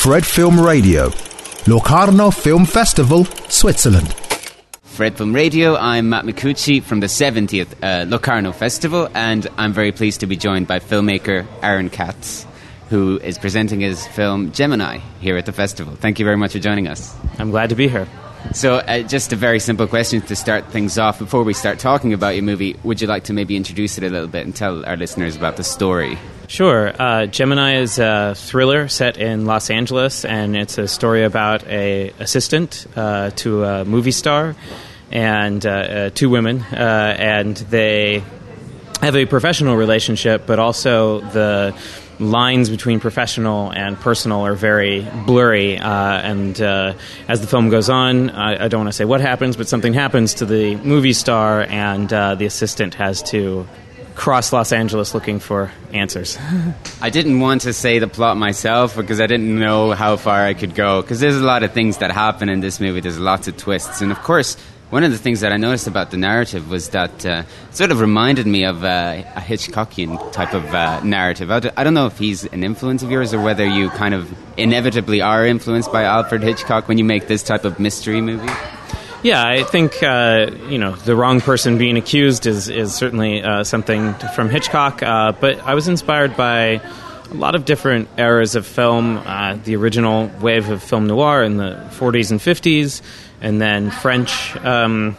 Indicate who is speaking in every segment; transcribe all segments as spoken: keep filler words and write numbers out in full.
Speaker 1: Fred Film Radio, Locarno Film Festival, Switzerland.
Speaker 2: Fred Film Radio, I'm Matt Micucci from the seventieth uh, Locarno Festival, and I'm very pleased to be joined by filmmaker Aaron Katz, who is presenting his film Gemini here at the festival. Thank you very much for joining us.
Speaker 3: I'm glad to be here.
Speaker 2: So uh, just a very simple question to start things off. Before we start talking about your movie, would you like to maybe introduce it a little bit and tell our listeners about the story?
Speaker 3: Sure. Uh, Gemini is a thriller set in Los Angeles, and it's a story about a assistant uh, to a movie star and uh, uh, two women, uh, and they have a professional relationship, but also the lines between professional and personal are very blurry, uh, and uh, as the film goes on, I, I don't want to say what happens, but something happens to the movie star, and uh, the assistant has to cross Los Angeles looking for answers.
Speaker 2: I didn't want to say the plot myself because I didn't know how far I could go, because there's a lot of things that happen in this movie. There's lots of twists, and of course one of the things that I noticed about the narrative was that uh, it sort of reminded me of uh, a Hitchcockian type of uh, narrative. I d- I don't know if he's an influence of yours or whether you kind of inevitably are influenced by Alfred Hitchcock when you make this type of mystery movie.
Speaker 3: Yeah, I think, uh, you know, the wrong person being accused is, is certainly uh, something from Hitchcock, uh, but I was inspired by a lot of different eras of film, uh, the original wave of film noir in the forties and fifties, and then French um,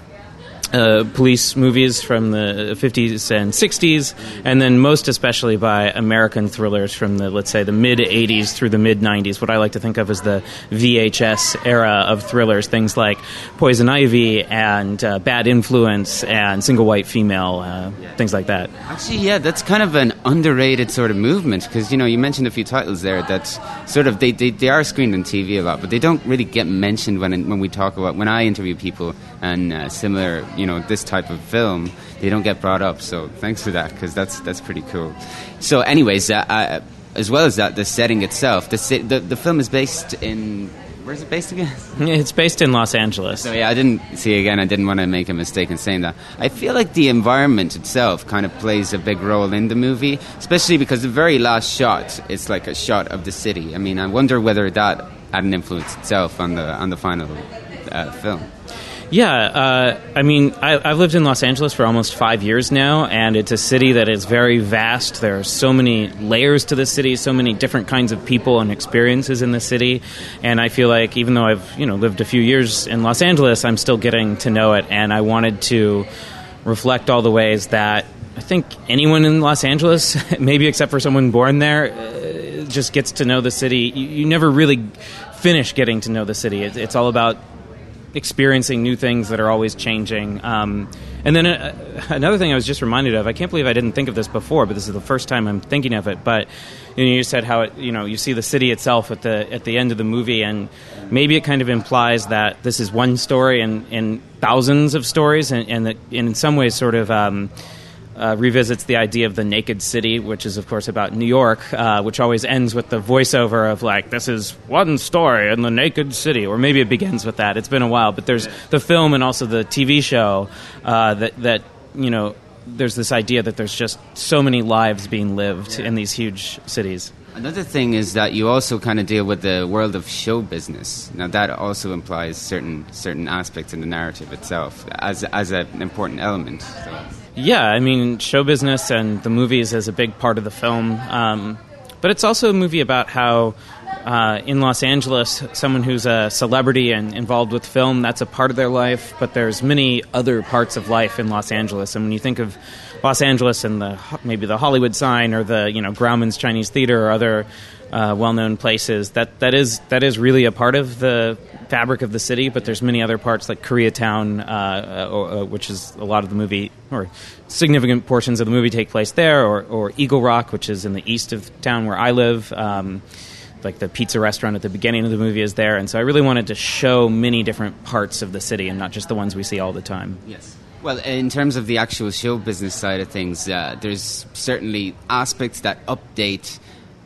Speaker 3: uh, police movies from the fifties and sixties, and then most especially by American thrillers from the, let's say, the mid-eighties through the mid-nineties, what I like to think of as the V H S era of thrillers, things like Poison Ivy and uh, Bad Influence and Single White Female, uh, things like that.
Speaker 2: Actually, yeah, that's kind of an underrated sort of movement, because, you know, you mentioned a few titles there that sort of, they, they, they are screened on T V a lot, but they don't really get mentioned when when we talk about, when I interview people and uh, similar, you know, this type of film, they don't get brought up, so thanks for that, because that's that's pretty cool. So anyways, uh, uh, as well as that, the setting itself, the, si- the the film is based in, where's it based again?
Speaker 3: It's based in Los Angeles.
Speaker 2: So yeah, I didn't, see again, I didn't want to make a mistake in saying that. I feel like the environment itself kind of plays a big role in the movie, especially because the very last shot is like a shot of the city. I mean, I wonder whether that had an influence itself on the on the final uh, film.
Speaker 3: Yeah, uh, I mean, I, I've lived in Los Angeles for almost five years now, and it's a city that is very vast. There are so many layers to the city, so many different kinds of people and experiences in the city, and I feel like even though I've, you know, lived a few years in Los Angeles, I'm still getting to know it, and I wanted to reflect all the ways that I think anyone in Los Angeles, maybe except for someone born there, uh, just gets to know the city. You, you never really finish getting to know the city. It, it's all about experiencing new things that are always changing. Um, and then uh, another thing I was just reminded of, I can't believe I didn't think of this before, but this is the first time I'm thinking of it, but you know, you said how it, you know, you see the city itself at the at the end of the movie, and maybe it kind of implies that this is one story and, and thousands of stories, and, and, that, and in some ways sort of um, Uh, revisits the idea of the naked city, which is, of course, about New York, uh, which always ends with the voiceover of, like, this is one story in the naked city, or maybe it begins with that. It's been a while, but there's the film and also the T V show uh, that, that, you know, there's this idea that there's just so many lives being lived in these huge cities.
Speaker 2: Another thing is that you also kind of deal with the world of show business. Now, that also implies certain certain aspects in the narrative itself as as an important element. So.
Speaker 3: Yeah, I mean, show business and the movies is a big part of the film. Um, but it's also a movie about how uh, in Los Angeles, someone who's a celebrity and involved with film, that's a part of their life. But there's many other parts of life in Los Angeles. And when you think of Los Angeles and the maybe the Hollywood sign or the, you know, Grauman's Chinese Theater or other uh, well-known places, that, that is that is really a part of the fabric of the city, but there's many other parts like Koreatown, uh, uh, uh, which is a lot of the movie, or significant portions of the movie take place there, or, or Eagle Rock, which is in the east of town where I live. Um, like the pizza restaurant at the beginning of the movie is there, and so I really wanted to show many different parts of the city and not just the ones we see all the time.
Speaker 2: Yes. Well, in terms of the actual show business side of things, uh, there's certainly aspects that update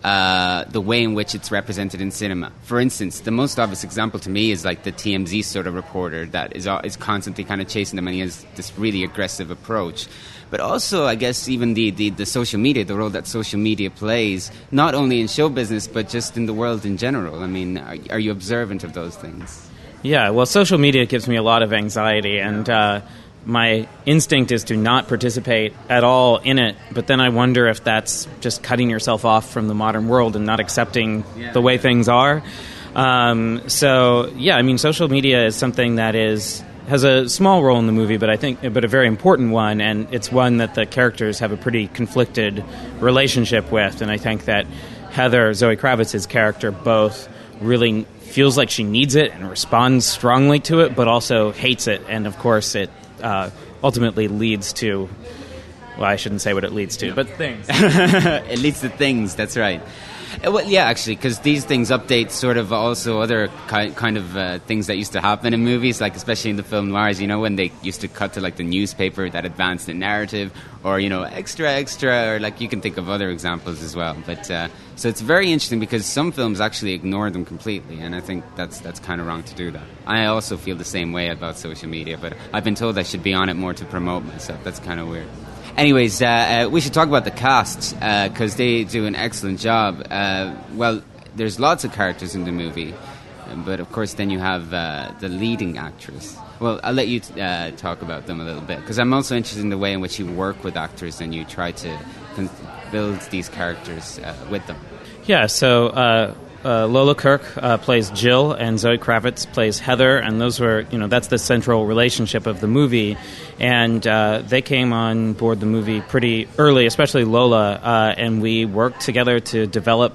Speaker 2: uh, the way in which it's represented in cinema. For instance, the most obvious example to me is like the T M Z sort of reporter that is is constantly kind of chasing them, and he has this really aggressive approach. but also, I guess, even the, the, the social media, the role that social media plays, not only in show business, but just in the world in general. I mean, are, are you observant of those things?
Speaker 3: Yeah, well, social media gives me a lot of anxiety, and uh, my instinct is to not participate at all in it, but then I wonder if that's just cutting yourself off from the modern world and not accepting yeah, the way yeah. things are. Um, so, yeah, I mean, social media is something that is has a small role in the movie, but I think, but a very important one, and it's one that the characters have a pretty conflicted relationship with. And I think that Heather, Zoe Kravitz's character, both really feels like she needs it and responds strongly to it, but also hates it. And of course, it uh, ultimately leads to, well, I shouldn't say what it leads to, but things.
Speaker 2: It leads to things. That's right. Well, yeah, actually, because these things update sort of also other ki- kind of uh, things that used to happen in movies, like especially in the film noirs, you know, when they used to cut to like the newspaper that advanced the narrative, or, you know, extra, extra, or like you can think of other examples as well. But uh, so it's very interesting because some films actually ignore them completely, and I think that's that's kind of wrong to do that. I also feel the same way about social media, but I've been told I should be on it more to promote myself. That's kind of weird. Anyways, uh, uh, we should talk about the cast, because uh, they do an excellent job. Uh, well, there's lots of characters in the movie, but of course then you have uh, the leading actress. Well, I'll let you t- uh, talk about them a little bit, because I'm also interested in the way in which you work with actors and you try to con- build these characters uh, with them.
Speaker 3: Yeah, so uh, uh, Lola Kirk uh, plays Jill, and Zoe Kravitz plays Heather, and those were, you know, that's the central relationship of the movie. And uh, they came on board the movie pretty early, especially Lola, uh, and we worked together to develop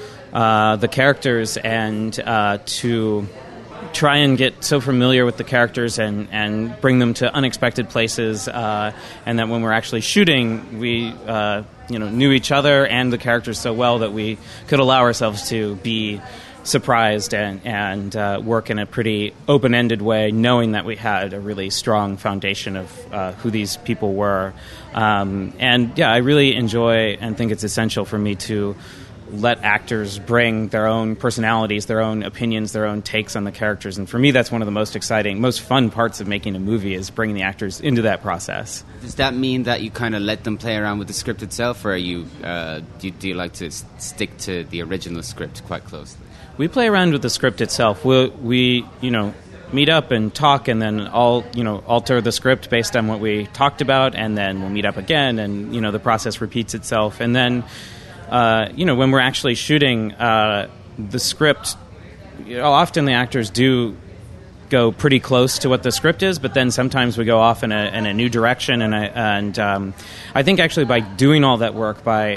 Speaker 3: uh, the characters and uh, to try and get so familiar with the characters and, and bring them to unexpected places, uh, and that when we're actually shooting, we uh, you know knew each other and the characters so well that we could allow ourselves to be surprised and, and uh, work in a pretty open-ended way, knowing that we had a really strong foundation of uh, who these people were. Um, and, yeah, I really enjoy and think it's essential for me to let actors bring their own personalities, their own opinions, their own takes on the characters. And for me, that's one of the most exciting, most fun parts of making a movie is bringing the actors into that process.
Speaker 2: Does that mean that you kind of let them play around with the script itself, or are you, uh, do, you do you like to s- stick to the original script quite closely?
Speaker 3: We play around with the script itself. We'll, we, you know, meet up and talk, and then all, you know, alter the script based on what we talked about, and then we'll meet up again, and, you know, the process repeats itself. And then, uh, you know, when we're actually shooting uh, the script, you know, often the actors do go pretty close to what the script is, but then sometimes we go off in a, in a new direction, and I, and um, I think actually by doing all that work, by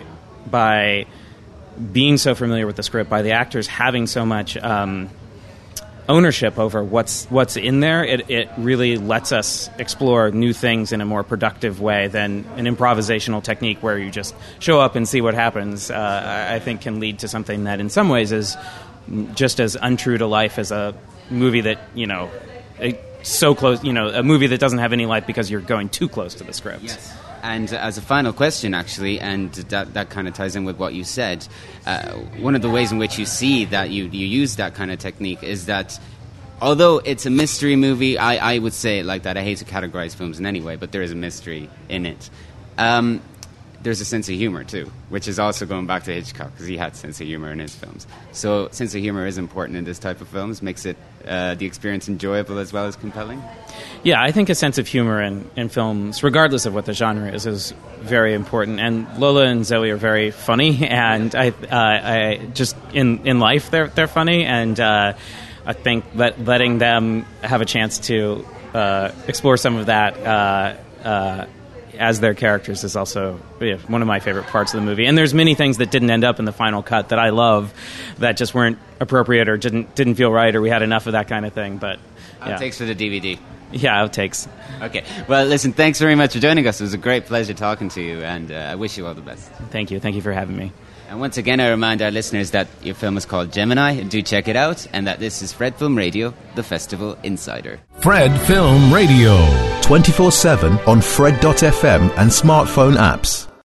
Speaker 3: by being so familiar with the script, by the actors having so much um, ownership over what's what's in there, it, it really lets us explore new things in a more productive way than an improvisational technique where you just show up and see what happens. Uh, I think can lead to something that in some ways is just as untrue to life as a movie that, you know, so close, you know, a movie that doesn't have any life because you're going too close to the script.
Speaker 2: Yes. And as a final question, actually, and that, that kind of ties in with what you said, uh, one of the ways in which you see that you, you use that kind of technique is that although it's a mystery movie, I, I would say it like that. I hate to categorize films in any way, but there is a mystery in it. Um, there's a sense of humor, too, which is also going back to Hitchcock, because he had sense of humor in his films. So sense of humor is important in this type of films, makes it uh, the experience enjoyable as well as compelling.
Speaker 3: Yeah, I think a sense of humor in, in films, regardless of what the genre is, is very important. And Lola and Zoe are very funny, and I, uh, I just in, in life they're they're funny, and uh, I think let, letting them have a chance to uh, explore some of that uh, uh, as their characters is also yeah, one of my favorite parts of the movie. And there's many things that didn't end up in the final cut that I love that just weren't appropriate or didn't didn't feel right, or we had enough of that kind of thing. But yeah.
Speaker 2: Outtakes for the D V D.
Speaker 3: Yeah, outtakes.
Speaker 2: Okay. Well, listen, thanks very much for joining us. It was a great pleasure talking to you, and uh, I wish you all the best.
Speaker 3: Thank you. Thank you for having me.
Speaker 2: And once again, I remind our listeners that your film is called Gemini. Do check it out, and that this is Fred Film Radio, the Festival Insider.
Speaker 1: Fred Film Radio. twenty-four seven on Fred dot f m and smartphone apps.